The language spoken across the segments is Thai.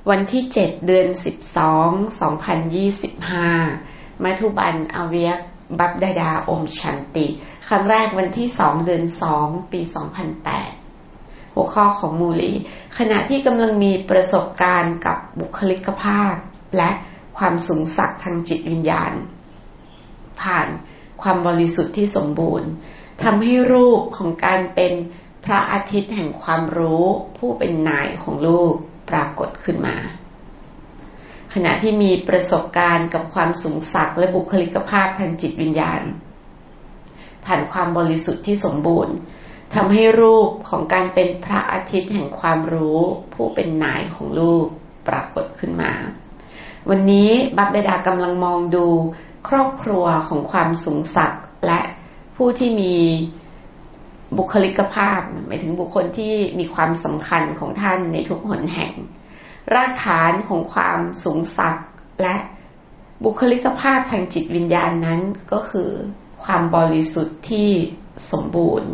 วันที่7เดือน12 2025มัทุบันอเวียบับดาดาอมชันติครั้งแรกวันที่2เดือน2ปี2008หัวข้อของมูลีขณะที่กำลังมีประสบการณ์กับบุคลิกภาพและความสูงสักทางจิตวิญญาณผ่านความบริสุทธิ์ที่สมบูรณ์ทำให้รูปของการเป็นพระอาทิตย์แห่งความรู้ผู้เป็นนายของลูกปรากฏขึ้นมาขณะที่มีประสบการณ์กับความสูงสักและบุคลิกภาพทางจิตวิญญาณผ่านความบริสุทธิ์ที่สมบูรณ์ทำให้รูปของการเป็นพระอาทิตย์แห่งความรู้ผู้เป็นนายของลูกปรากฏขึ้นมาวันนี้บัพเดดากำลังมองดูครอบครัวของความสูงสักและผู้ที่มีบุคลิกภาพหมายถึงบุคคลที่มีความสำคัญของท่านในทุกหนแห่งรากฐานของความสูงสักและบุคลิกภาพทางจิตวิญญาณนั้นก็คือความบริสุทธิ์ที่สมบูรณ์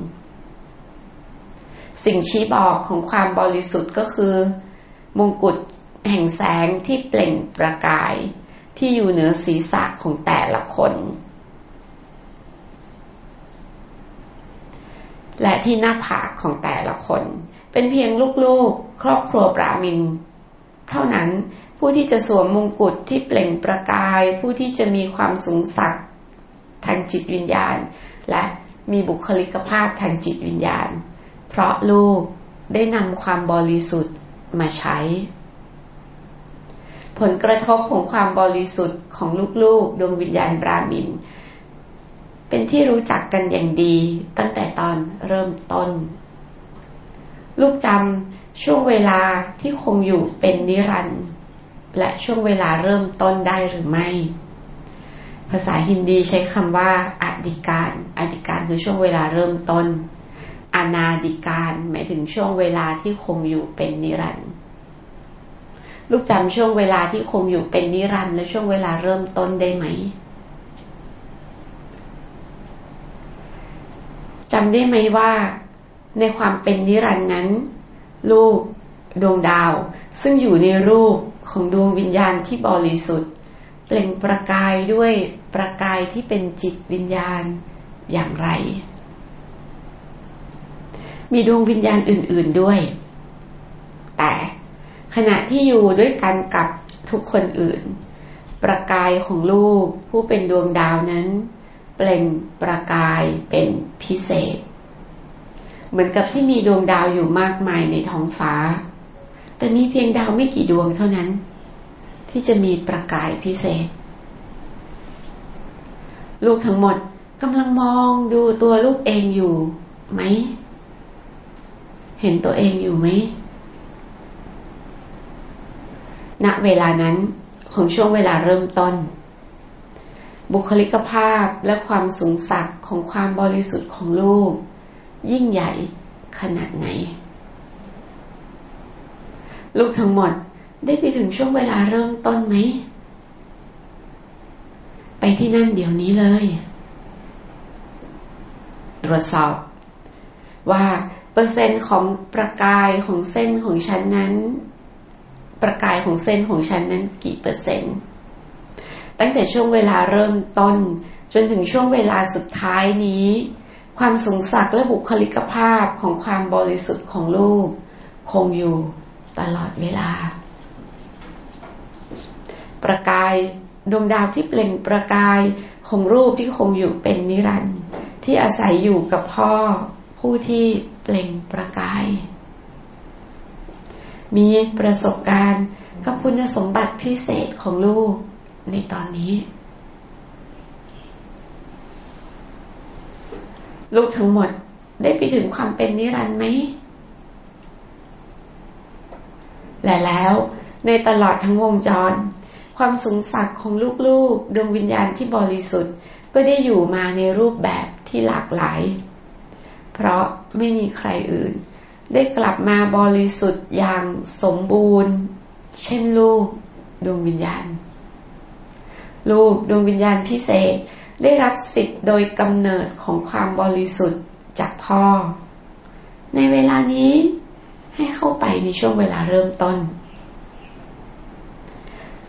สิ่งชี้บอกของความบริสุทธิ์ก็คือมงกุฎแห่งแสงที่เปล่งประกายที่อยู่เหนือศีรษะของแต่ละคนและที่หน้าผากของแต่ละคนเป็นเพียงลูกๆครอบครัวบราหมินเท่านั้นผู้ที่จะสวมมงกุฎที่เปล่งประกายผู้ที่จะมีความสูงสักทางจิตวิญญาณและมีบุคลิกภาพทางจิตวิญญาณเพราะลูกได้นำความบริสุทธิ์มาใช้ผลกระทบของความบริสุทธิ์ของลูกๆดวงวิญญาณบราหมินเป็นที่รู้จักกันอย่างดีตั้งแต่ตอนเริ่มต้นลูกจำช่วงเวลาที่คงอยู่เป็นนิรันดร์และช่วงเวลาเริ่มต้นได้หรือไม่ภาษาฮินดีใช้คำว่าอดีการคือช่วงเวลาเริ่มต้นอนาดิการหมายถึงช่วงเวลาที่คงอยู่เป็นนิรันดร์ลูกจำช่วงเวลาที่คงอยู่เป็นนิรันดร์และช่วงเวลาเริ่มต้นได้ไหมจำได้ไหมว่าในความเป็นนิรันดร์นั้นลูกดวงดาวซึ่งอยู่ในรูปของดวงวิญญาณที่บริสุทธิ์เปล่งประกายด้วยประกายที่เป็นจิตวิญญาณอย่างไรมีดวงวิญญาณอื่นๆด้วยแต่ขณะที่อยู่ด้วยกันกับทุกคนอื่นประกายของลูกผู้เป็นดวงดาวนั้นเปล่งประกายเป็นพิเศษเหมือนกับที่มีดวงดาวอยู่มากมายในท้องฟ้าแต่มีเพียงดาวไม่กี่ดวงเท่านั้นที่จะมีประกายพิเศษลูกทั้งหมดกำลังมองดูตัวลูกเองอยู่ไหมเห็นตัวเองอยู่ไหมณเวลานั้นของช่วงเวลาเริ่มต้นบุคลิกภาพและความสูงสักของความบริสุทธิ์ของลูกยิ่งใหญ่ขนาดไหนลูกทั้งหมดได้ไปถึงช่วงเวลาเริ่มต้นไหมไปที่นั่นเดี๋ยวนี้เลยตรวจสอบว่าเปอร์เซ็นต์ของประกายของเส้นของฉันนั้นประกายของเส้นของฉันนั้นกี่เปอร์เซ็นต์ตั้งแต่ช่วงเวลาเริ่มต้นจนถึงช่วงเวลาสุดท้ายนี้ความสูงสักและบุคลิกภาพของความบริสุทธิ์ของลูกคงอยู่ตลอดเวลาประกายดวงดาวที่เปล่งประกายของรูปที่คงอยู่เป็นนิรันดร์ที่อาศัยอยู่กับพ่อผู้ที่เปล่งประกายมีประสบการณ์กับคุณสมบัติพิเศษของลูกในตอนนี้ลูกทั้งหมดได้ไปถึงความเป็นนิรันดร์ไหมและแล้วในตลอดทั้งวงจรความสูงสักของลูกๆดวงวิญญาณที่บริสุทธิ์ก็ได้อยู่มาในรูปแบบที่หลากหลายเพราะไม่มีใครอื่นได้กลับมาบริสุทธิ์อย่างสมบูรณ์เช่นลูกดวงวิญญาณลูกดวงวิญญาณพิเศษได้รับสิทธิ์โดยกำเนิดของความบริสุทธิ์จากพ่อในเวลานี้ให้เข้าไปในช่วงเวลาเริ่มต้น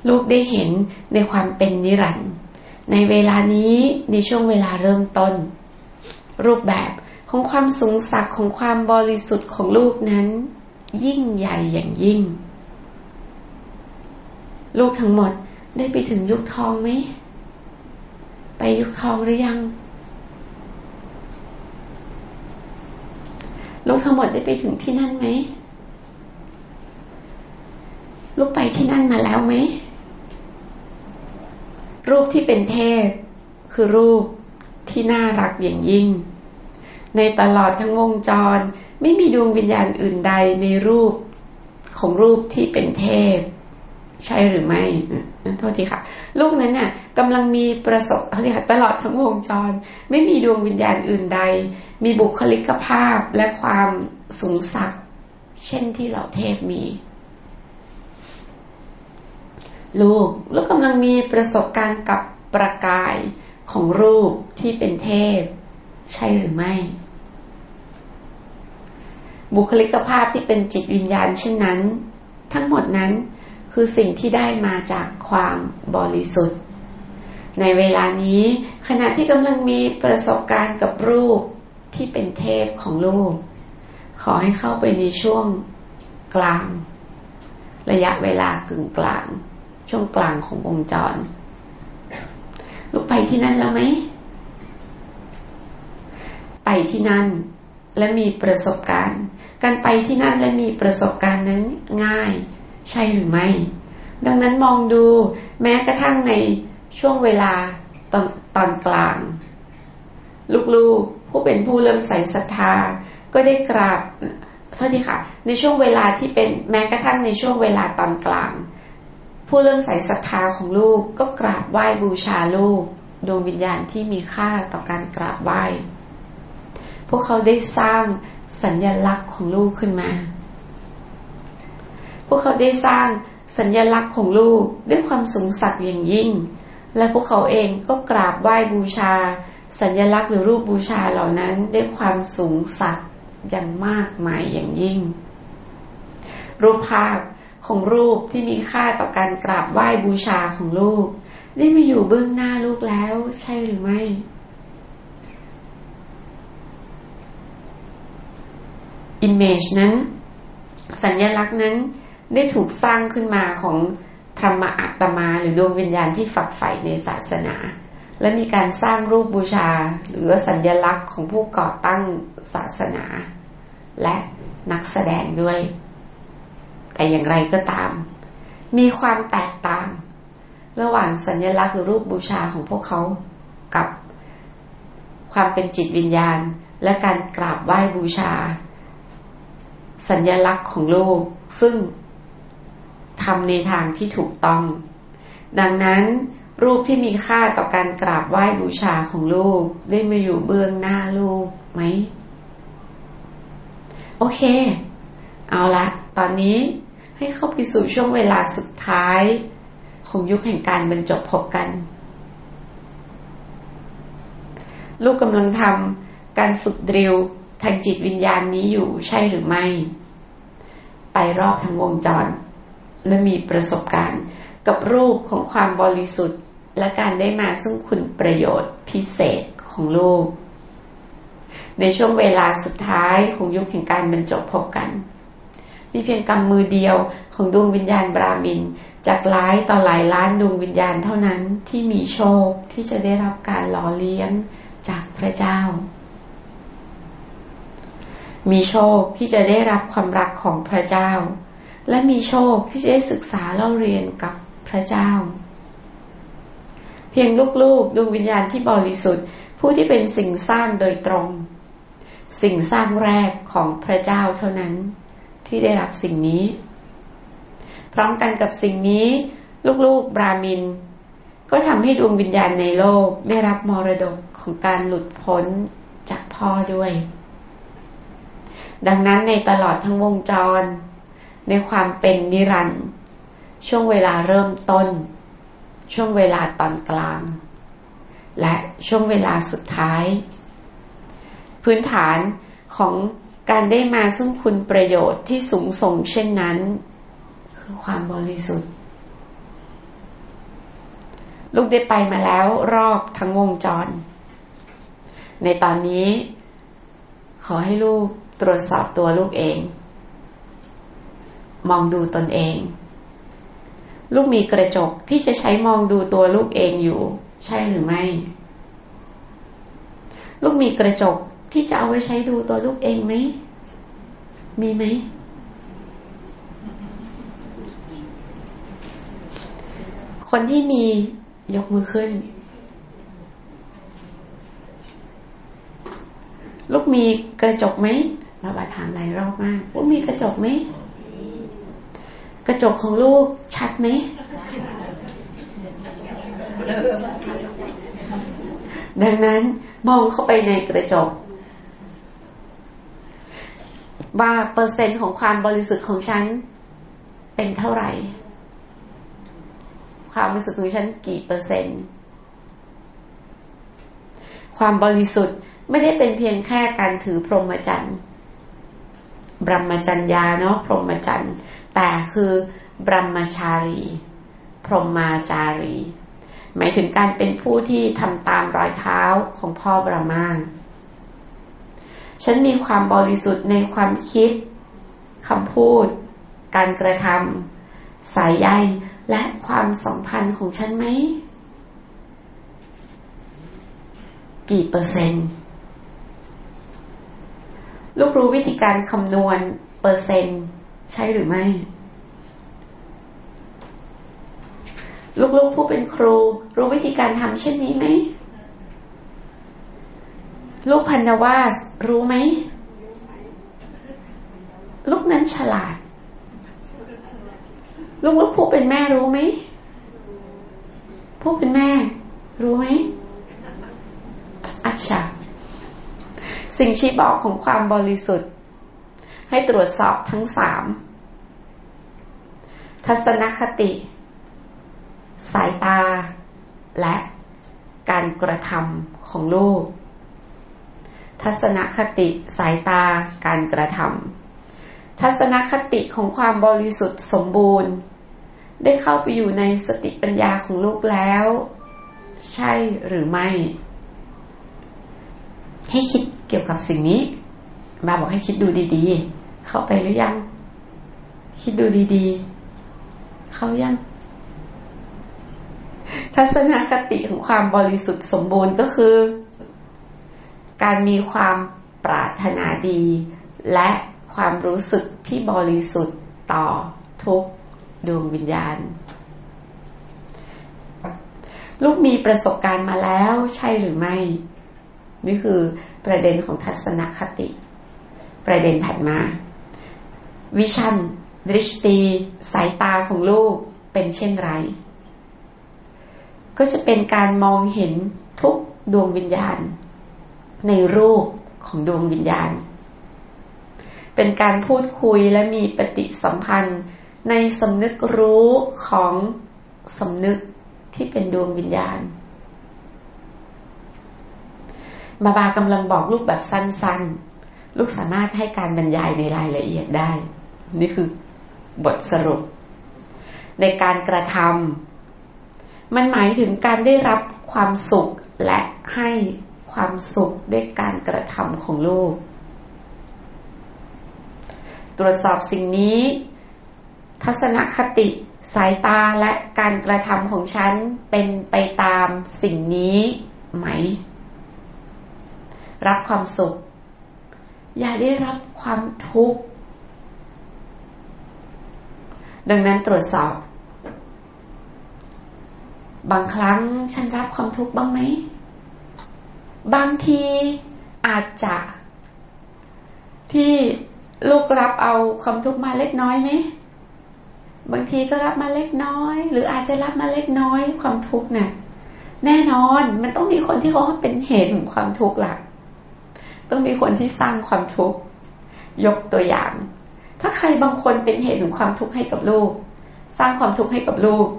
ลูกได้เห็นในความเป็นนิรันดร์ในเวลานี้ในช่วงเวลาเริ่มต้นรูปแบบของความสูงสักของความบริสุทธิ์ของลูกนั้นยิ่งใหญ่อย่างยิ่งลูกทั้งหมดได้ไปถึงยุคทองไหมไปยุคทองหรือยังลูกทั้งหมดได้ไปถึงที่นั่นไหมลูกไปที่นั่นมาแล้วไหมรูปที่เป็นเทพคือรูปที่น่ารักอย่างยิ่งในตลอดทั้งวงจรไม่มีดวงวิญญาณอื่นใดในรูปของรูปที่เป็นเทพใช่หรือไม่โทษทีค่ะลูกนั้นน่ะกำลังมีประสบตลอดทั้งวงจรไม่มีดวงวิญญาณอื่นใดมีบุคลิกภาพและความสูงสักเช่นที่เหล่าเทพมีลูกกำลังมีประสบการณ์กับประกายของรูปที่เป็นเทพใช่หรือไม่บุคลิกภาพที่เป็นจิตวิญญาณเช่นนั้นทั้งหมดนั้นคือสิ่งที่ได้มาจากความบริสุทธิ์ในเวลานี้ขณะที่กำลังมีประสบการณ์กับรูปที่เป็นเทพของลูกขอให้เข้าไปในช่วงกลางระยะเวลากึ่งกลางช่วงกลางของวงจรลูกไปที่นั่นแล้วไหมไปที่นั่นและมีประสบการณ์การไปที่นั่นและมีประสบการณ์นั้นง่ายใช่หรือไม่ดังนั้นมองดูแม้กระทั่งในช่วงเวลาตอนกลางลูกๆผู้เป็นผู้เริ่มใส่ศรัทธาก็ได้กราบโทษทีค่ะในช่วงเวลาที่เป็นแม้กระทั่งในช่วงเวลาตอนกลางผู้เริ่มใส่ศรัทธาของลูกก็กราบไหว้บูชาลูกดวงวิญญาณที่มีค่าต่อการกราบไหว้พวกเขาได้สร้างสัญลักษณ์ของลูกขึ้นมาพวกเขาได้สร้างสัญลักษณ์ของลูกด้วยความสูงสักอย่างยิ่งและพวกเขาเองก็กราบไหว้บูชาสัญลักษณ์หรือรูปบูชาเหล่านั้นด้วยความสูงสักอย่างมากมายอย่างยิ่งรูปภาพของรูปที่มีค่าต่อการกราบไหว้บูชาของลูกได้มาอยู่เบื้องหน้าลูกแล้วใช่หรือไม่image นั้นสัญลักษณ์นั้นได้ถูกสร้างขึ้นมาของธรรมอาตมาหรือดวงวิญญาณที่ฝักใฝ่ในศาสนาและมีการสร้างรูปบูชาหรือสัญลักษณ์ของผู้ก่อตั้งศาสนาและนักแสดงด้วยแต่อย่างไรก็ตามมีความแตกต่างระหว่างสัญลักษณ์หรือรูปบูชาของพวกเขากับความเป็นจิตวิญญาณและการกราบไหว้บูชาสัญลักษณ์ของลูกซึ่งทำในทางที่ถูกต้องดังนั้นรูปที่มีค่าต่อการกราบไหว้บูชาของลูกได้มาอยู่เบื้องหน้าลูกไหมโอเคเอาละตอนนี้ให้เข้าไปสู่ช่วงเวลาสุดท้ายของยุคแห่งการบรรจบพบกันลูกกำลังทำการฝึกดริลทางจิตวิญญาณนี้อยู่ใช่หรือไม่ไปรอบทั้งวงจรและมีประสบการณ์กับรูปของความบริสุทธิ์และการได้มาซึ่งคุณประโยชน์พิเศษของลูกในช่วงเวลาสุดท้ายของยุคแห่งการบรรจบพบกันมีเพียงกำมือเดียวของดวงวิญญาณบราหมินจากหลายต่อหลายล้านดวงวิญญาณเท่านั้นที่มีโชคที่จะได้รับการหล่อเลี้ยงจากพระเจ้ามีโชคที่จะได้รับความรักของพระเจ้าและมีโชคที่จะได้ศึกษาเล่าเรียนกับพระเจ้าเพียงลูกๆดวงวิญญาณที่บริสุทธิ์ผู้ที่เป็นสิ่งสร้างโดยตรงสิ่งสร้างแรกของพระเจ้าเท่านั้นที่ได้รับสิ่งนี้พร้อมกันกับสิ่งนี้ลูกๆบราหมินก็ทำให้ดวงวิญญาณในโลกได้รับมรดกของการหลุดพ้นจากพ่อด้วยดังนั้นในตลอดทั้งวงจรในความเป็นนิรันดร์ช่วงเวลาเริ่มต้นช่วงเวลาตอนกลางและช่วงเวลาสุดท้ายพื้นฐานของการได้มาซึ่งคุณประโยชน์ที่สูงส่งเช่นนั้นคือความบริสุทธิ์ลูกได้ไปมาแล้วรอบทั้งวงจรในตอนนี้ขอให้ลูกตรวจสอบตัวลูกเองมองดูตนเองลูกมีกระจกที่จะใช้มองดูตัวลูกเองอยู่ใช่หรือไม่ลูกมีกระจกที่จะเอาไว้ใช้ดูตัวลูกเองไหมมีไหมคนที่มียกมือขึ้นลูกมีกระจกไหมมาถามหลายรอบมากลูกมีกระจกไหมกระจกของลูกชัดไหมดังนั้นมองเข้าไปในกระจกว่าเปอร์เซ็นต์ของความบริสุทธิ์ของฉันเป็นเท่าไหร่ความบริสุทธิ์ของฉันกี่เปอร์เซ็นต์ความบริสุทธิ์ไม่ได้เป็นเพียงแค่การถือพรหมจรรย์บรหมจรรยาเนาะพรหมจรรย์แต่คือบรหมชารีพรหมาจารีหมายถึงการเป็นผู้ที่ทำตามรอยเท้าของพ่อบรหมาฉันมีความบริสุทธิ์ในความคิดคำพูดการกระทำสายใยและความสัมพันธ์ของฉันไหมกี่เปอร์เซ็นต์ลูกรู้วิธีการคำนวณเปอร์เซ็นต์ใช่หรือไม่ลูกๆผู้เป็นครูรู้วิธีการทำเช่นนี้ไหมลูกพันนวาสรู้ไหมลูกนั้นฉลาดลูกผู้เป็นแม่รู้ไหมผู้เป็นแม่รู้ไหมอัจฉริยะสิ่งชี้บอกของความบริสุทธิ์ให้ตรวจสอบทั้ง3ทัศนคติสายตาและการกระทำของลูกทัศนคติสายตาการกระทำทัศนคติของความบริสุทธิ์สมบูรณ์ได้เข้าไปอยู่ในสติปัญญาของลูกแล้วใช่หรือไม่ให้คิดเกี่ยวกับสิ่งนี้มาบอกให้คิดดูดีๆเข้าไปหรือยังคิดดูดีๆเข้ายังทัศนคติของความบริสุทธิ์สมบูรณ์ก็คือการมีความปรารถนาดีและความรู้สึกที่บริสุทธิ์ต่อทุกดวงวิญญาณลูกมีประสบการณ์มาแล้วใช่หรือไม่นี่คือประเด็นของทัศนคติประเด็นถัดมาวิชั่นดริชตีสายตาของลูกเป็นเช่นไรก็จะเป็นการมองเห็นทุกดวงวิญญาณในรูปของดวงวิญญาณเป็นการพูดคุยและมีปฏิสัมพันธ์ในสำนึกรู้ของสำนึกที่เป็นดวงวิญญาณบาบากำลังบอกลูกแบบสั้นๆลูกสามารถให้การบรรยายในรายละเอียดได้นี่คือบทสรุปในการกระทำมันหมายถึงการได้รับความสุขและให้ความสุขด้วยการกระทำของลูกตรวจสอบสิ่งนี้ทัศนคติสายตาและการกระทำของฉันเป็นไปตามสิ่งนี้ไหมรับความสุขอย่าได้รับความทุกข์ดังนั้นตรวจสอบบางครั้งฉันรับความทุกข์บ้างไหมบางทีอาจจะที่ลูกรับเอาความทุกข์มาเล็กน้อยไหมบางทีก็รับมาเล็กน้อยหรืออาจจะรับมาเล็กน้อยความทุกข์เนี่ยแน่นอนมันต้องมีคนที่เขาเป็นเหตุของความทุกข์ล่ะต้องมีคนที่สร้างความทุกข์ยกตัวอย่างถ้าใครบางคนเป็นเหตุของความทุกข์ให้กับลูกสร้างความทุกข์ให้กับลูก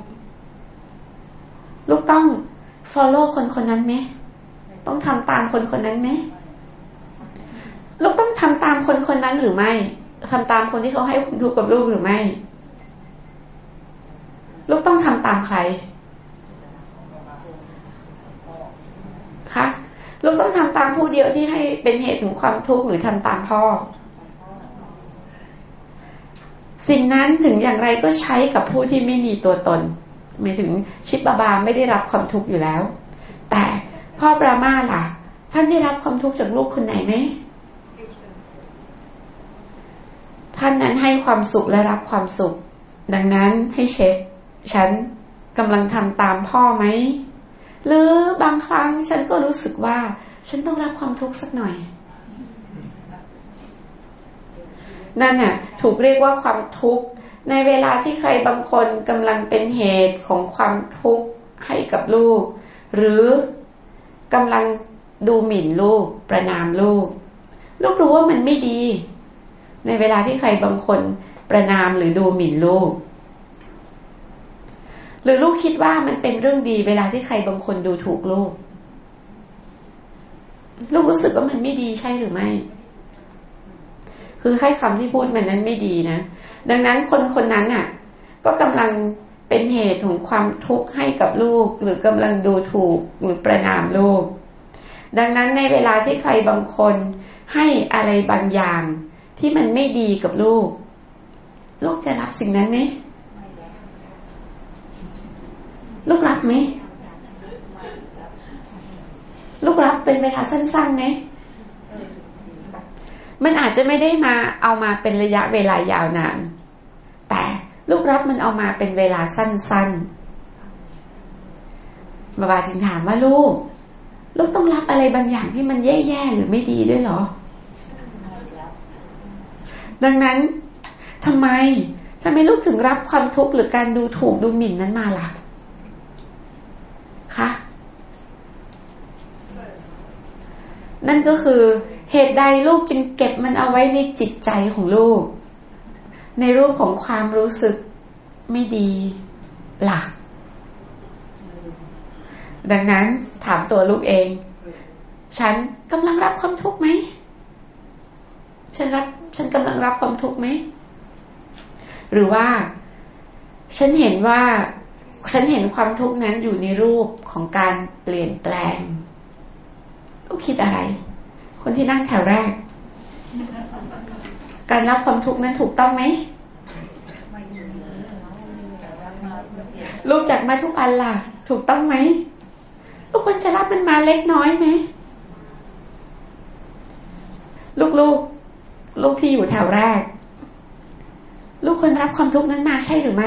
ต้อง follow คนนั้นไหมต้องทำตามคนนั้นไหมลูกต้องทำตามคนนั้นหรือไม่ทำตามคนที่เขาให้ความทุกข์กับลูกหรือไม่ลูกต้องทำตามใครลูกต้องทำตามผู้เดียวที่ให้เป็นเหตุของความทุกข์หรือทำตามพ่อสิ่งนั้นถึงอย่างไรก็ใช้กับผู้ที่ไม่มีตัวตนหมายถึงชิปบาไม่ได้รับความทุกข์อยู่แล้วแต่พ่อปรามาสล่ะท่านได้รับความทุกข์จากลูกคนไหนไหมท่านนั้นให้ความสุขและรับความสุขดังนั้นให้เช็คฉันกำลังทำตามพ่อไหมหรือบางครั้งฉันก็รู้สึกว่าฉันต้องรับความทุกข์สักหน่อยนั่นน่ะถูกเรียกว่าความทุกข์ในเวลาที่ใครบางคนกำลังเป็นเหตุของความทุกข์ให้กับลูกหรือกำลังดูหมิ่นลูกประณามลูกรู้ว่ามันไม่ดีในเวลาที่ใครบางคนประณามหรือดูหมิ่นลูกหรือลูกคิดว่ามันเป็นเรื่องดีเวลาที่ใครบางคนดูถูกลูกรู้สึกว่ามันไม่ดีใช่หรือไม่คือให้คำที่พูดมันนั้นไม่ดีนะดังนั้นคนนั้นน่ะก็กำลังเป็นเหตุของความทุกข์ให้กับลูกหรือกำลังดูถูกหรือประณามลูกดังนั้นในเวลาที่ใครบางคนให้อะไรบางอย่างที่มันไม่ดีกับลูกจะรับสิ่งนั้นไหมลูกรับไหมลูกรับเป็นเวลาสั้นๆไหมมันอาจจะไม่ได้มาเอามาเป็นระยะเวลายาวนานแต่ลูกรับมันเอามาเป็นเวลาสั้นๆบาบาจึงถามว่าลูกต้องรับอะไรบางอย่างที่มันแย่ๆหรือไม่ดีด้วยเหรอดังนั้นทำไมลูกถึงรับความทุกข์หรือการดูถูกดูหมิ่นนั้นมาล่ะคะนั่นก็คือเหตุใดลูกจึงเก็บมันเอาไว้ในจิตใจของลูกในรูปของความรู้สึกไม่ดีล่ะดังนั้นถามตัวลูกเองฉันกำลังรับความทุกข์ไหมฉันกำลังรับความทุกข์ไหมหรือว่าฉันเห็นความทุกข์นั้นอยู่ในรูปของการเปลี่ยนแปลงลูกคิดอะไรคนที่นั่งแถวแรกการรับความทุกข์นั้นถูกต้องไหมลูกจากมาทุกอันล่ะถูกต้องไหมลูกควรจะรับมันมาเล็กน้อยไหมลูกที่อยู่แถวแรกลูกควรรับความทุกข์นั้นมาใช่หรือไม่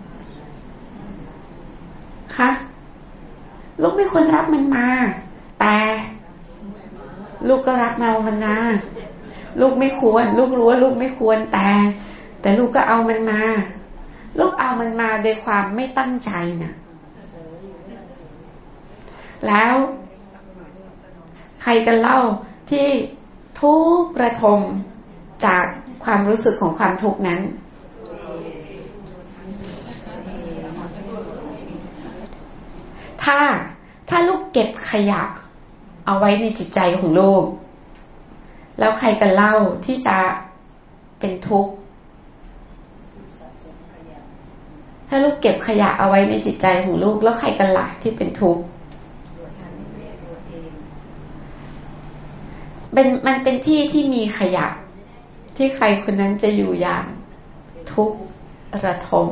คะลูกไม่ควรรับมันมาแต่ลูกก็รับมันมาลูกไม่ควรลูกรู้ว่าลูกไม่ควรแต่ลูกก็เอามันมาลูกเอามันมาโดยความไม่ตั้งใจนะแล้วใครกันเล่าที่ทุกข์ระทมจากความรู้สึกของความทุกข์นั้นถ้าลูกเก็บขยะเอาไว้ในจิตใจของลูกแล้วใครกันเล่าที่จะเป็นทุกข์ถ้าลูกเก็บขยะเอาไว้ในจิตใจของลูกแล้วใครกันล่ะที่เป็นทุกข์มันเป็นที่ที่มีขยะที่ใครคนนั้นจะอยู่อย่างทุกข์ระทม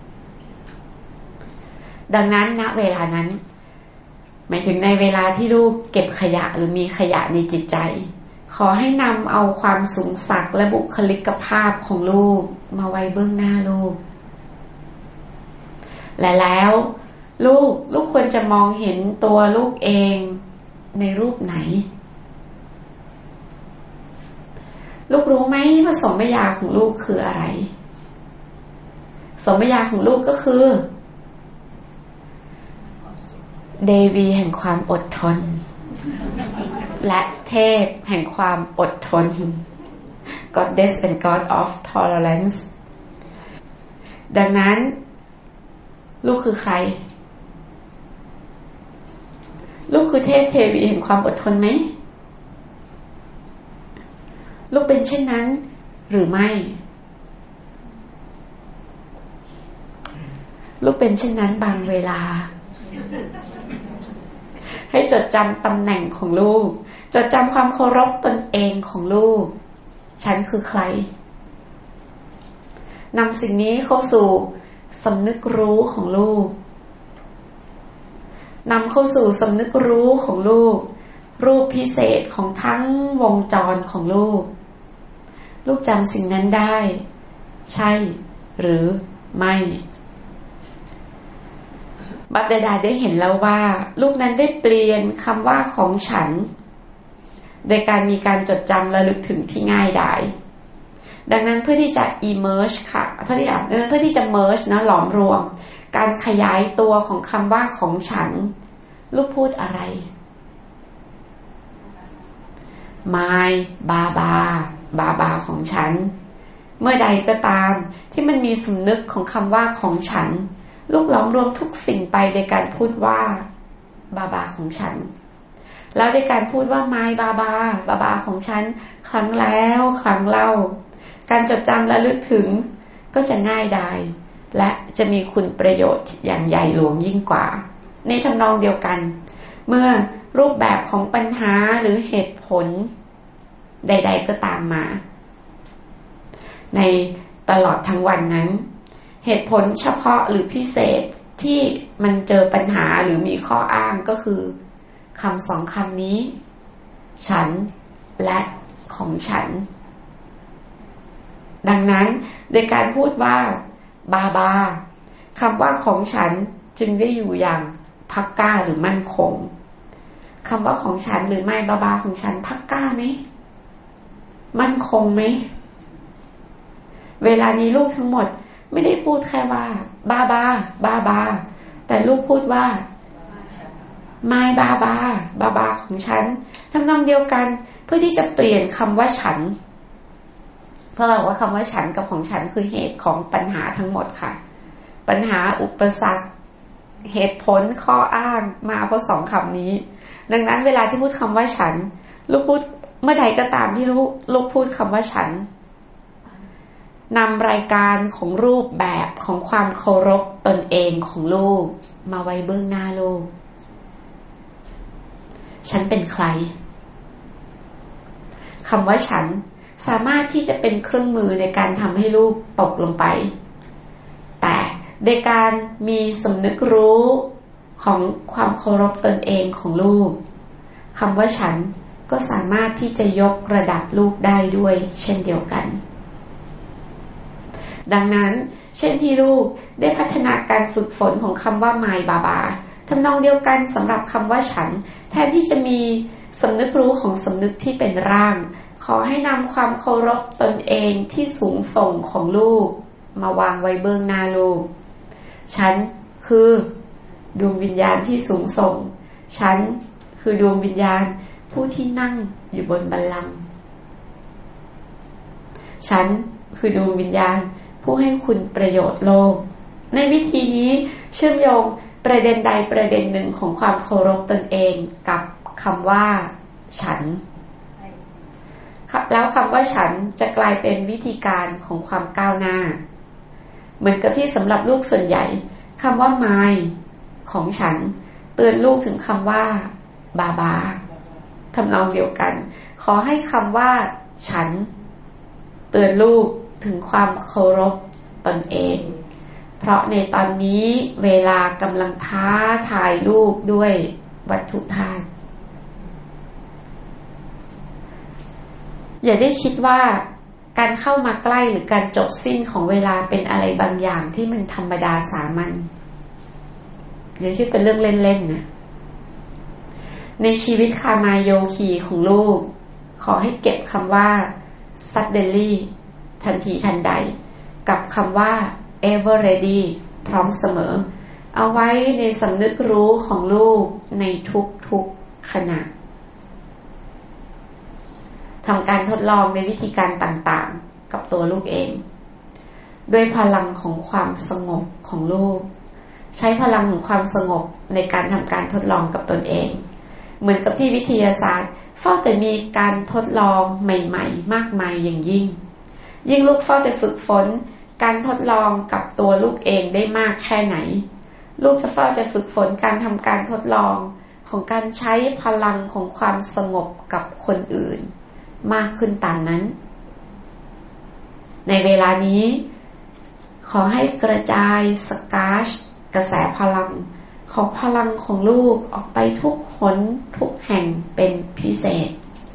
ดังนั้นณเวลานั้นหมายถึงในเวลาที่ลูกเก็บขยะหรือมีขยะในจิตใจขอให้นำเอาความสูงสักและบุคลิกภาพของลูกมาไว้เบื้องหน้าลูกและแล้วลูกควรจะมองเห็นตัวลูกเองในรูปไหนลูกรู้ไหมว่าสมญาของลูกคืออะไรสมญาของลูกก็คือเดวีแห่งความอดทนและเทพแห่งความอดทน Goddess and God of Tolerance ดังนั้นลูกคือใครลูกคือเทพเทวีแห่งความอดทนไหมลูกเป็นเช่นนั้นหรือไม่ลูกเป็นเช่นนั้นบางเวลาให้จดจำตำแหน่งของลูกจดจำความเคารพตนเองของลูกฉันคือใครนำสิ่งนี้เข้าสู่สำนึกรู้ของลูกนำเข้าสู่สำนึกรู้ของลูกรูปพิเศษของทั้งวงจรของลูกลูกจำสิ่งนั้นได้ใช่หรือไม่บัพดาดาได้เห็นแล้วว่าลูกนั้นได้เปลี่ยนคำว่าของฉันโดยการมีการจดจำระลึกถึงที่ง่ายดายดังนั้นเพื่อที่จะ emerge ค่ะเพื่อที่จะ merge นะหลอมรวมการขยายตัวของคำว่าของฉันลูกพูดอะไร myบาของฉันเมื่อใดก็ตามที่มันมีสำนึกของคำว่าของฉันลูกหลอมรวมทุกสิ่งไปในการพูดว่าบาของฉันแล้วในการพูดว่า my บาของฉันครั้งแล้วครั้งเล่าการจดจำและลึกถึงก็จะง่ายดายและจะมีคุณประโยชน์อย่างใหญ่หลวงยิ่งกว่าในทำนองเดียวกันเมื่อรูปแบบของปัญหาหรือเหตุผลใดๆก็ตามมาในตลอดทั้งวันนั้นเหตุผลเฉพาะหรือพิเศษที่มันเจอปัญหาหรือมีข้ออ้างก็คือคำสองคำนี้ฉันและของฉันดังนั้นโดยการพูดว่าบาคำว่าของฉันจึงได้อยู่อย่างพักก้าหรือมั่นคงคำว่าของฉันหรือไม่บาของฉันพักก้าไหมมั่นคงไหมเวลานี้ลูกทั้งหมดไม่ได้พูดแค่ว่าบาแต่ลูกพูดว่าไม่บาของฉันทำนองเดียวกันเพื่อที่จะเปลี่ยนคำว่าฉันเพราะเราว่าคำว่าฉันกับของฉันคือเหตุของปัญหาทั้งหมดค่ะปัญหาอุปสรรคเหตุผลข้ออ้างมาเพราะสองคำนี้ดังนั้นเวลาที่พูดคำว่าฉันลูกพูดเมื่อใดก็ตามที่ลูกพูดคำว่าฉันนำรายการของรูปแบบของความเคารพตนเองของลูกมาไว้เบื้องหน้าลูกฉันเป็นใครคำว่าฉันสามารถที่จะเป็นเครื่องมือในการทำให้ลูกตกลงไปแต่ในการมีสำนึกรู้ของความเคารพตนเองของลูกคำว่าฉันก็สามารถที่จะยกระดับลูกได้ด้วยเช่นเดียวกันดังนั้นเช่นที่ลูกได้พัฒนาการฝึกฝนของคำว่า my บาทำนองเดียวกันสำหรับคำว่าฉันแทนที่จะมีสำนึกรู้ของสำนึกที่เป็นร่างขอให้นำความเคารพตนเองที่สูงส่งของลูกมาวางไว้เบื้องหน้าลูกฉันคือดวงวิญญาณที่สูงส่งฉันคือดวงวิญญาณผู้ที่นั่งอยู่บนบัลลังก์ฉันคือดวงวิญญาณผู้ให้คุณประโยชน์โลกในวิธีนี้เชื่อมโยงประเด็นใดประเด็นหนึ่งของความเคารพตนเองกับคำว่าฉันแล้วคำว่าฉันจะกลายเป็นวิธีการของความก้าวหน้าเหมือนกับที่สำหรับลูกส่วนใหญ่คำว่า my ของฉันเตือนลูกถึงคำว่าบาทำนองเดียวกันขอให้คำว่าฉันเตือนลูกถึงความเคารพตนเองเพราะในตอนนี้เวลากำลังท้าทายลูกด้วยวัตถุธาตุอย่าได้คิดว่าการเข้ามาใกล้หรือการจบสิ้นของเวลาเป็นอะไรบางอย่างที่มันธรรมดาสามัญอย่าคิดเป็นเรื่องเล่นๆนะในชีวิตคามายโยคีของลูกขอให้เก็บคำว่า suddenly ทันทีทันใดกับคำว่า ever ready พร้อมเสมอเอาไว้ในสำนึกรู้ของลูกในทุกๆขณะทำการทดลองในวิธีการต่างๆกับตัวลูกเองด้วยพลังของความสงบของลูกใช้พลังของความสงบในการทำการทดลองกับตนเองเหมือนกับที่วิทยาศาสตร์เฝ้าแต่มีการทดลองใหม่ๆมากมายอย่างยิ่งลูกเฝ้าแต่ฝึกฝนการทดลองกับตัวลูกเองได้มากแค่ไหนลูกจะเฝ้าแต่ฝึกฝนการทำการทดลองของการใช้พลังของความสงบกับคนอื่นมากขึ้นตามนั้นในเวลานี้ขอให้กระจายสกาชกระแสพลังของลูกออกไปทุกหนทุกแห่งเป็นพิเศษ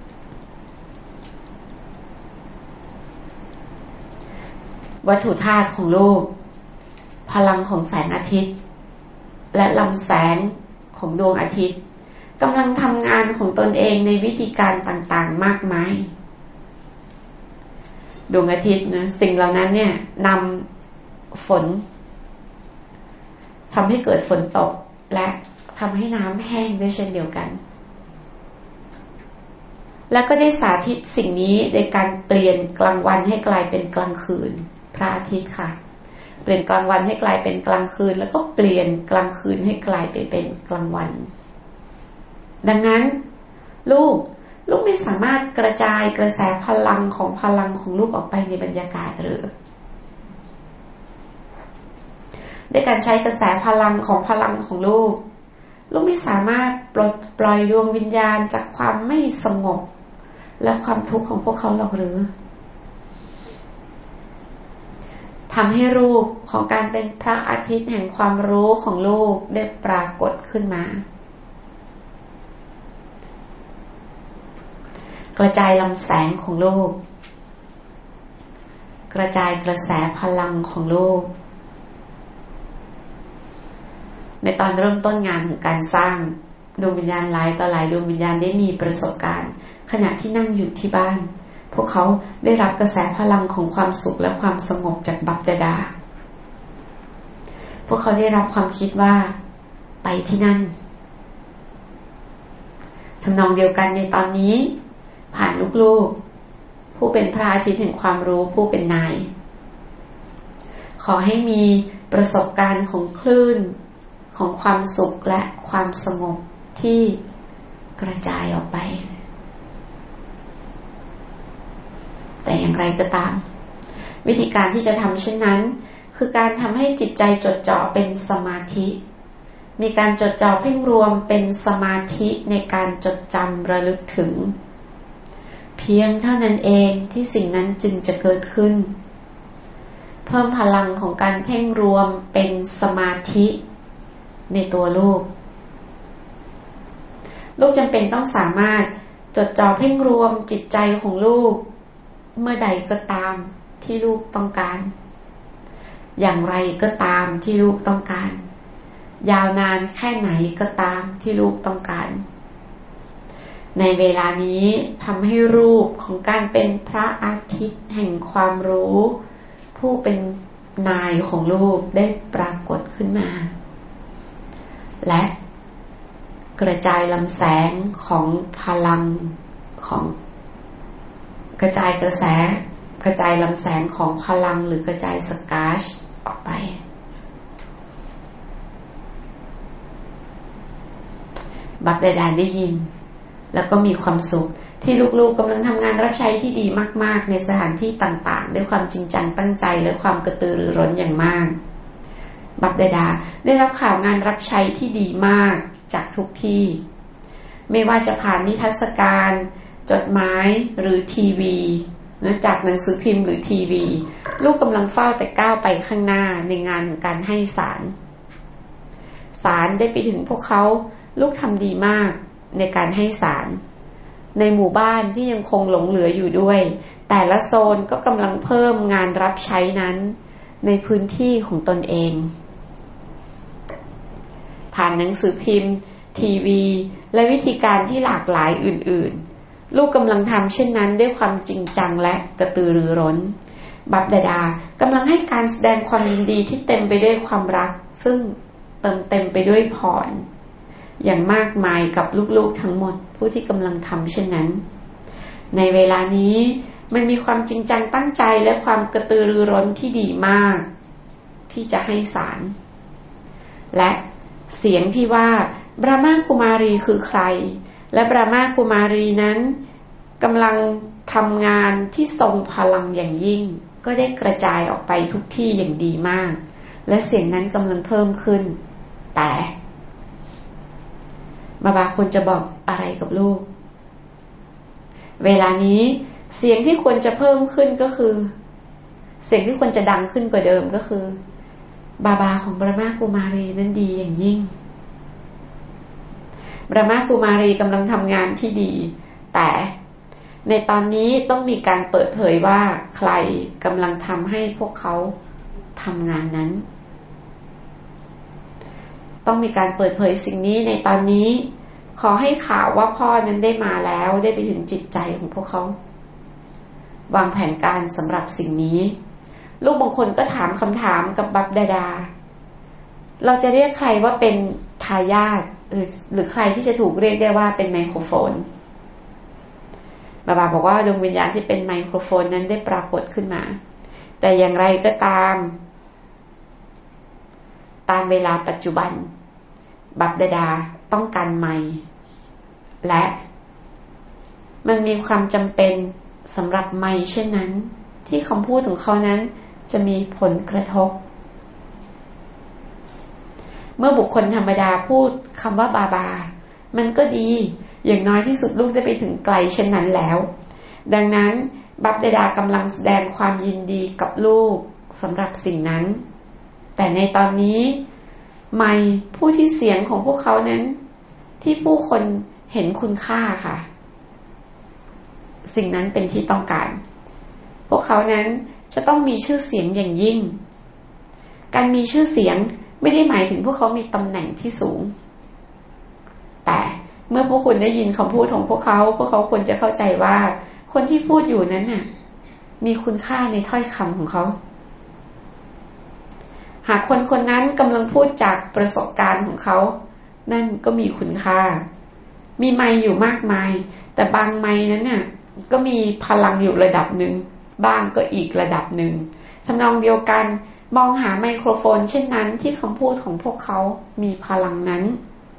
วัตถุธาตุของลูกพลังของแสงอาทิตย์และลำแสงของดวงอาทิตย์กำลังทำงานของตนเองในวิธีการต่างๆมากมายดวงอาทิตย์นะสิ่งเหล่านั้นเนี่ยนำฝนทำให้เกิดฝนตกและทำให้น้ำแห้งด้วยเช่นเดียวกันแล้วก็ได้สาธิตสิ่งนี้ในการเปลี่ยนกลางวันให้กลายเป็นกลางคืนพระอาทิตย์ค่ะเปลี่ยนกลางวันให้กลายเป็นกลางคืนแล้วก็เปลี่ยนกลางคืนให้กลายไปเป็นกลางวันดังนั้นลูกไม่สามารถกระจายกระแสพลังของลูกออกไปในบรรยากาศหรือด้วยการใช้กระแสพลังของลูกไม่สามารถปล่อยดวงวิญญาณจากความไม่สงบและความทุกข์ของพวกเขาหรอกหรือทำให้รูปของการเป็นพระอาทิตย์แห่งความรู้ของลูกได้ปรากฏขึ้นมากระจายลำแสงของลูกกระจายกระแสพลังของลูกในตอนเริ่มต้นงานของการสร้างดวงวิญญาณหลายต่อหลายดวงวิญญาณได้มีประสบการณ์ขณะที่นั่งอยู่ที่บ้านพวกเขาได้รับกระแสพลังของความสุขและความสงบจากบัพดาดาพวกเขาได้รับความคิดว่าไปที่นั่นทำนองเดียวกันในตอนนี้ผ่านลูกๆผู้เป็นพระอาทิตย์แห่งความรู้ผู้เป็นนายขอให้มีประสบการณ์ของคลื่นของความสุขและความสงบที่กระจายออกไปแต่อย่างไรก็ตามวิธีการที่จะทำเช่นนั้นคือการทำให้จิตใจจดจ่อเป็นสมาธิมีการจดจ่อเพ่งรวมเป็นสมาธิในการจดจำระลึกถึงเพียงเท่านั้นเองที่สิ่งนั้นจึงจะเกิดขึ้นเพิ่มพลังของการเพ่งรวมเป็นสมาธิในตัวลูกจำเป็นต้องสามารถจดจ่อเพ่งรวมจิตใจของลูกเมื่อใดก็ตามที่ลูกต้องการอย่างไรก็ตามที่ลูกต้องการยาวนานแค่ไหนก็ตามที่ลูกต้องการในเวลานี้ทำให้รูปของการเป็นพระอาทิตย์แห่งความรู้ผู้เป็นนายของลูกได้ปรากฏขึ้นมาและกระจายลำแสงของพลังของกระจายกระแสกระจายลำแสงของพลังหรือกระจายสกาชออกไปบัพดาดาได้ยินแล้วก็มีความสุขที่ลูกๆกำลังทำงานรับใช้ที่ดีมากๆในสถานที่ต่างๆด้วยความจริงจังตั้งใจและความกระตือรือร้นอย่างมากบัพดาดาได้รับข่าวงานรับใช้ที่ดีมากจากทุกที่ไม่ว่าจะผ่านนิทรรศการจดหมายหรือทีวีจากหนังสือพิมพ์หรือทีวีลูกกำลังเฝ้าแต่ก้าวไปข้างหน้าในงานของการให้สารได้ไปถึงพวกเขาลูกทำดีมากในการให้สารในหมู่บ้านที่ยังคงหลงเหลืออยู่ด้วยแต่ละโซนก็กำลังเพิ่มงานรับใช้นั้นในพื้นที่ของตนเองผ่านหนังสือพิมพ์ทีวีและวิธีการที่หลากหลายอื่นๆลูกกำลังทำเช่นนั้นด้วยความจริงจังและกระตือรือร้นบัพดาดากำลังให้การแสดงความยินดีที่เต็มไปด้วยความรักซึ่งเต็มไปด้วยพรอย่างมากมายกับลูกๆทั้งหมดผู้ที่กำลังทำเช่นนั้นในเวลานี้มันมีความจริงจังตั้งใจและความกระตือรือร้นที่ดีมากที่จะให้สารและเสียงที่ว่าบรามากุมารีคือใครและบรามากุมารีนั้นกำลังทำงานที่ทรงพลังอย่างยิ่งก็ได้กระจายออกไปทุกที่อย่างดีมากและเสียงนั้นกำลังเพิ่มขึ้นแต่บาควรจะบอกอะไรกับลูกเวลานี้เสียงที่ควรจะเพิ่มขึ้นก็คือเสียงที่ควรจะดังขึ้นกว่าเดิมก็คือบาของบรมกุมารีนั้นดีอย่างยิ่งบรมกุมารีกำลังทำงานที่ดีแต่ในตอนนี้ต้องมีการเปิดเผยว่าใครกำลังทำให้พวกเขาทำงานนั้นต้องมีการเปิดเผยสิ่งนี้ในตอนนี้ขอให้ข่าวว่าพ่อนั้นได้มาแล้วได้ไปถึงจิตใจของพวกเขาวางแผนการสำหรับสิ่งนี้ลูกบางคนก็ถามคำถามกับบัพดาดาเราจะเรียกใครว่าเป็นทายาทหรือใครที่จะถูกเรียกได้ว่าเป็นไมโครโฟนบาบอกว่าดวงวิญญาณที่เป็นไมโครโฟนนั้นได้ปรากฏขึ้นมาแต่อย่างไรก็ตามเวลาปัจจุบันบัพดาดาต้องการไมค์และมันมีความจำเป็นสำหรับไมค์เช่นนั้นที่คำพูดของเขานั้นจะมีผลกระทบเมื่อบุคคลธรรมดาพูดคำว่าบามันก็ดีอย่างน้อยที่สุดลูกได้ไปถึงไกลเช่นนั้นแล้วดังนั้นบัพดาดากำลังแสดงความยินดีกับลูกสำหรับสิ่งนั้นแต่ในตอนนี้ไมค์ผู้ที่เสียงของพวกเขานั้นที่ผู้คนเห็นคุณค่าค่ะสิ่งนั้นเป็นที่ต้องการพวกเขานั้นจะต้องมีชื่อเสียงอย่างยิ่งการมีชื่อเสียงไม่ได้หมายถึงพวกเขามีตำแหน่งที่สูงแต่เมื่อพวกคุณได้ยินคำพูดของพวกเขาควรจะเข้าใจว่าคนที่พูดอยู่นั้นน่ะมีคุณค่าในถ้อยคำของเขาหากคนคนนั้นกำลังพูดจากประสบการณ์ของเขานั่นก็มีคุณค่ามีไมค์อยู่มากมายแต่บางไมค์นั้นน่ะก็มีพลังอยู่ระดับหนึ่งบ้างก็อีกระดับหนึ่งทำนองเดียวกันมองหาไมโครโฟนเช่นนั้นที่คำพูดของพวกเขามีพลังนั้น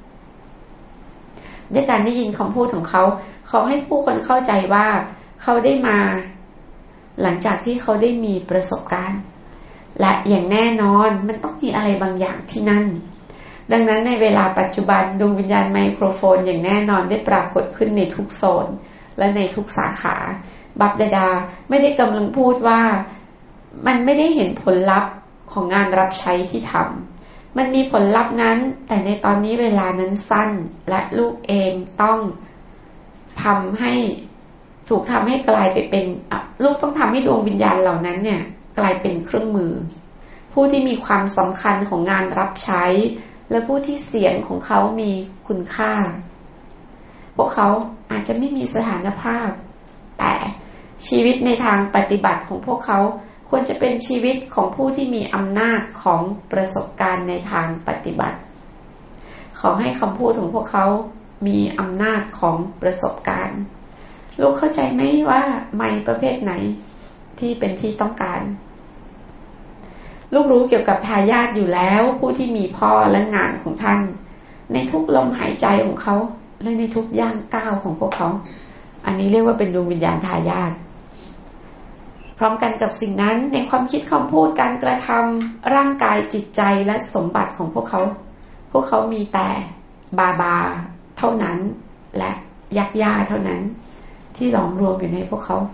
ด้วยการได้ยินคำพูดของเขาให้ผู้คนเข้าใจว่าเขาได้มาหลังจากที่เขาได้มีประสบการณ์และอย่างแน่นอนมันต้องมีอะไรบางอย่างที่นั่นดังนั้นในเวลาปัจจุบันดวงวิญญาณไมโครโฟนอย่างแน่นอนได้ปรากฏขึ้นในทุกโซนและในทุกสาขาบัพดาดาไม่ได้กำลังพูดว่ามันไม่ได้เห็นผลลัพธ์ของงานรับใช้ที่ทำมันมีผลลัพธ์นั้นแต่ในตอนนี้เวลานั้นสั้นและลูกเองต้องทำให้กลายไปเป็นลูกต้องทำให้ดวงวิญญาณเหล่านั้นเนี่ยกลายเป็นเครื่องมือผู้ที่มีความสำคัญของงานรับใช้และผู้ที่เสียงของเขามีคุณค่าพวกเขาอาจจะไม่มีสถานภาพแต่ชีวิตในทางปฏิบัติของพวกเขาควรจะเป็นชีวิตของผู้ที่มีอำนาจของประสบการณ์ในทางปฏิบัติขอให้คำพูดของพวกเขามีอำนาจของประสบการณ์ลูกเข้าใจไหมว่าไมค์ประเภทไหนที่เป็นที่ต้องการลูกรู้เกี่ยวกับทายาทอยู่แล้วผู้ที่มีพ่อและงานของท่านในทุกลมหายใจของเขาและในทุกย่างก้าวของพวกเขาอันนี้เรียกว่าเป็นดวงวิญญาณทายาทพร้อมกันกับสิ่งนั้นในความคิดคำพูดการกระทำร่างกายจิตใจและสมบัติของพวกเขามีแต่บาเท่านั้นและยักษ์ย่าเท่านั้นที่หลอมรวมอยู่ในพวกเขา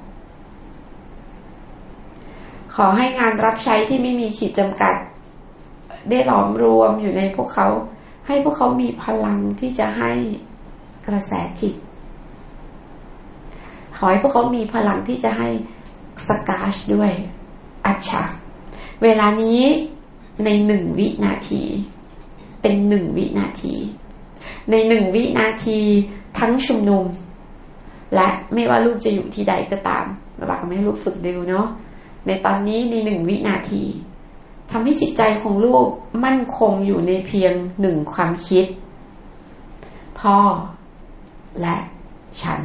ขอให้งานรับใช้ที่ไม่มีขีดจำกัดได้หลอมรวมอยู่ในพวกเขาให้พวกเขามีพลังที่จะให้กระแสจิตขอให้พวกเขามีพลังที่จะให้สกาชด้วยอัจฉาเวลานี้ใน1 วินาทีเป็น1 วินาทีใน1 วินาทีทั้งชุมนุมและไม่ว่าลูกจะอยู่ที่ใดก็ตามบาก็ไม่ให้ลูกฝึกดูเนาะในตอนนี้ใน1 วินาทีทำให้จิตใจของลูกมั่นคงอยู่ในเพียง1 ความคิดพ่อและฉัน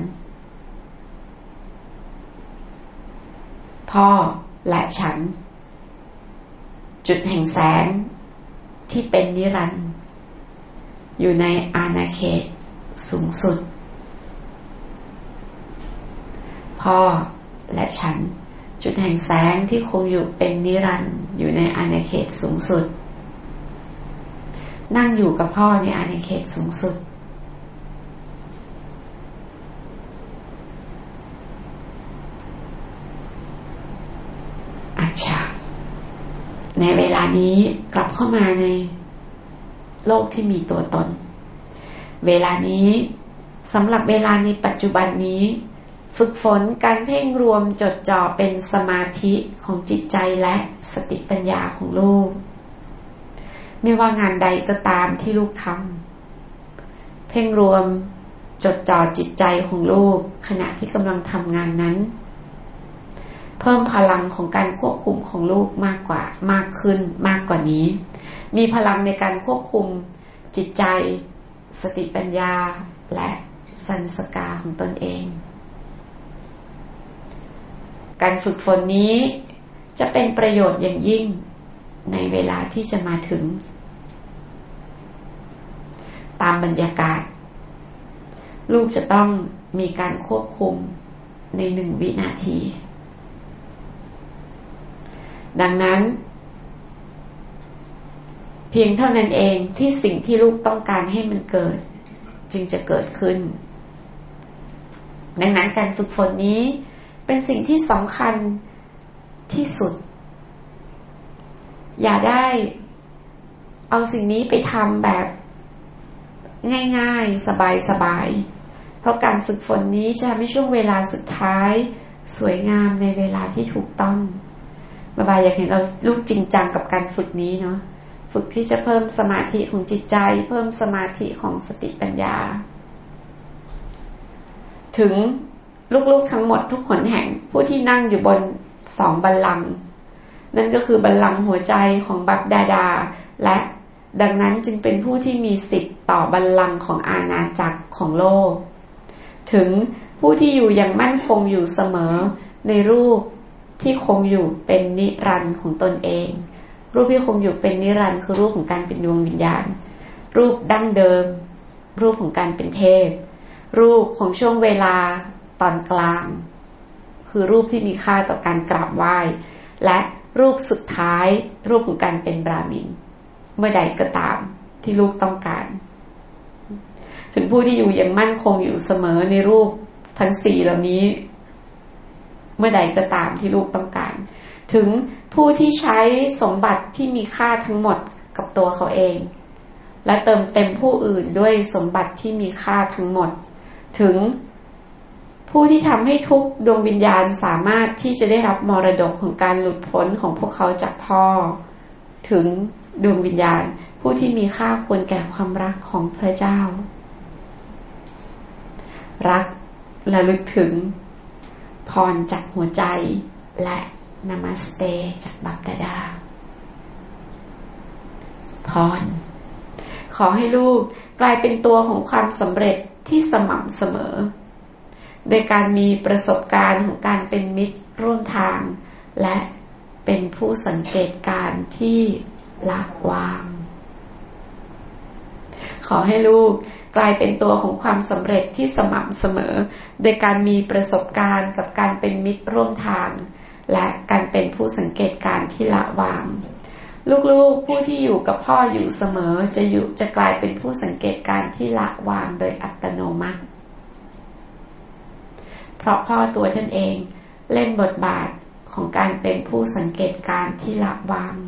พ่อและฉันจุดแห่งแสงที่เป็นนิรันดร์อยู่ในอาณาเขตสูงสุดพ่อและฉันจุดแห่งแสงที่คงอยู่เป็นนิรันดร์อยู่ในอาณาเขตสูงสุดนั่งอยู่กับพ่อในอาณาเขตสูงสุดในเวลานี้กลับเข้ามาในโลกที่มีตัวตนเวลานี้สำหรับเวลาในปัจจุบันนี้ฝึกฝนการเพ่งรวมจดจ่อเป็นสมาธิของจิตใจและสติปัญญาของลูกไม่ว่างานใดก็ตามที่ลูกทำเพ่งรวมจดจ่อจิตใจของลูกขณะที่กำลังทำงานนั้นเพิ่มพลังของการควบคุมของลูกมากกว่านี้มีพลังในการควบคุมจิตใจสติปัญญาและสันสกาของตนเองการฝึกฝนนี้จะเป็นประโยชน์อย่างยิ่งในเวลาที่จะมาถึงตามบรรยากาศลูกจะต้องมีการควบคุมใน1 วินาทีดังนั้นเพียงเท่านั้นเองที่สิ่งที่ลูกต้องการให้มันเกิดจึงจะเกิดขึ้นดังนั้นการฝึกฝนนี้เป็นสิ่งที่สำคัญที่สุดอย่าได้เอาสิ่งนี้ไปทำแบบง่ายๆสบายๆเพราะการฝึกฝนนี้จะทำให้ช่วงเวลาสุดท้ายสวยงามในเวลาที่ถูกต้องบายอยากเห็นเราลูกจริงจังกับการฝึกนี้เนาะฝึกที่จะเพิ่มสมาธิของจิตใจเพิ่มสมาธิของสติปัญญาถึงลูกๆทั้งหมดทุกหนแห่งผู้ที่นั่งอยู่บน2 บัลลังก์นั่นก็คือบัลลังก์หัวใจของบัพดาดาและดังนั้นจึงเป็นผู้ที่มีสิทธิ์ต่อบัลลังก์ของอาณาจักรของโลกถึงผู้ที่อยู่อย่างมั่นคงอยู่เสมอในรูปที่คงอยู่เป็นนิรันดร์ของตนเองรูปที่คงอยู่เป็นนิรันดร์คือรูปของการเป็นดวงวิญญาณรูปดั้งเดิมรูปของการเป็นเทพรูปของช่วงเวลาตอนกลางคือรูปที่มีค่าต่อการกราบไหว้และรูปสุดท้ายรูปของการเป็นบราหมินเมื่อใดก็ตามที่ลูกต้องการถึงผู้ที่อยู่อย่างมั่นคงอยู่เสมอในรูปทั้ง4เหล่านี้เมื่อใดก็ตามที่ลูกต้องการถึงผู้ที่ใช้สมบัติที่มีค่าทั้งหมดกับตัวเขาเองและเติมเต็มผู้อื่นด้วยสมบัติที่มีค่าทั้งหมดถึงผู้ที่ทำให้ทุกดวงวิญญาณสามารถที่จะได้รับมรดกของการหลุดพ้นของพวกเขาจากพ่อถึงดวงวิญญาณผู้ที่มีค่าควรแก่ความรักของพระเจ้ารักและลึกถึงพรจากหัวใจและนามัสเตจากบัพดาดาพรขอให้ลูกกลายเป็นตัวของความสำเร็จที่สม่ำเสมอโดยการมีประสบการณ์ของการเป็นมิตรร่วมทางและเป็นผู้สังเกตการณ์ที่ละวางขอให้ลูกกลายเป็นตัวของความสำเร็จที่สม่ำเสมอโดยการมีประสบการณ์กับการเป็นมิตรร่วมทางและการเป็นผู้สังเกตการณ์ที่ละวางลูกๆผู้ที่อยู่กับพ่ออยู่เสมอจะกลายเป็นผู้สังเกตการณ์ที่ละวางโดยอัตโนมัติเพราะพ่อตัวท่านเองเล่นบทบาทของการเป็นผู้สังเกตการณ์ที่ละวาง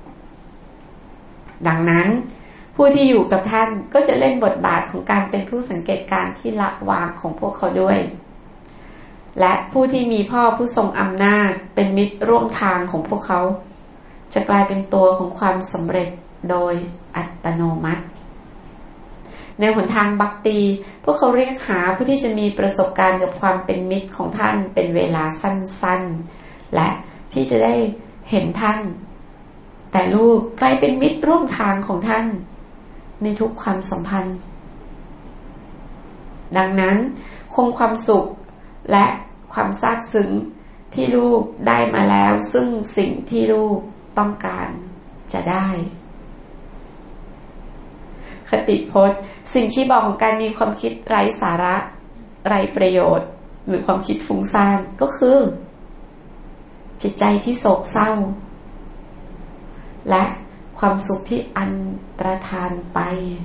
ดังนั้นผู้ที่อยู่กับท่านก็จะเล่นบทบาทของการเป็นผู้สังเกตการณ์ที่ละวางของพวกเขาด้วยและผู้ที่มีพ่อผู้ทรงอำนาจเป็นมิตรร่วมทางของพวกเขาจะกลายเป็นตัวของความสำเร็จโดยอัตโนมัติในหนทางบัพติพวกเขาเรียกหาผู้ที่จะมีประสบการณ์กับความเป็นมิตรของท่านเป็นเวลาสั้นๆและที่จะได้เห็นท่านแต่ลูกกลายเป็นมิตรร่วมทางของท่านในทุกความสัมพันธ์ดังนั้นคงความสุขและความซาบซึ้งที่ลูกได้มาแล้วซึ่งสิ่งที่ลูกต้องการจะได้คติพจน์สิ่งชี้บอกของการมีความคิดไร้สาระไร้ประโยชน์หรือความคิดฟุ้งซ่านก็คือจิตใจที่โศกเศร้าและความสุขที่อันตรธานไป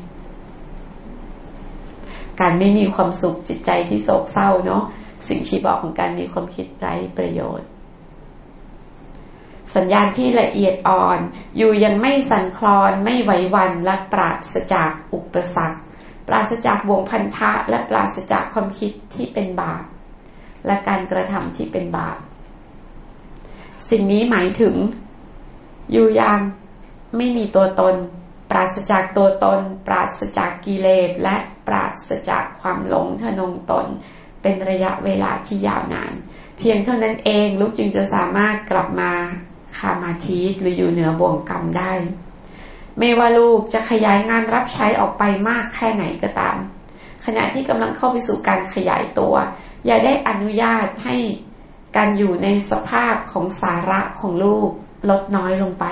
การไม่มีความสุขจิตใจที่โศกเศร้าเนาะสิ่งชี้บอกของการมีความคิดไร้ประโยชน์สัญญาณที่ละเอียดอ่อนอยู่ยังไม่สั่นคลอนไม่ไหวหวั่นและปราศจากอุปสรรคปราศจากบ่วงพันธะและปราศจากความคิดที่เป็นบาปและการกระทำที่เป็นบาปสิ่งนี้หมายถึงอยู่อย่างไม่มีตัวตนปราศจากตัวตนปราศจากกิเลสและปราศจากความหลงทะนงตนเป็นระยะเวลาที่ยาวนานเพียงเท่านั้นเองลูกจึงจะสามารถกลับมาคามาธิหรืออยู่เหนือบ่วงกรรมได้ไม่ว่าลูกจะขยายงานรับใช้ออกไปมากแค่ไหนก็ตามขณะที่กำลังเข้าไปสู่การขยายตัวอย่าได้อนุญาตให้การอยู่ในสภาพของสาระของลูกลดน้อยลงไป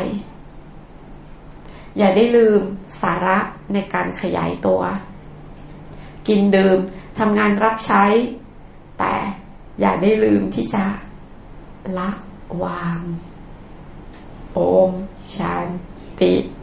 อย่าได้ลืมสาระในการขยายตัวกินดื่มทำงานรับใช้แต่อย่าได้ลืมที่จะละวางโอมชันติ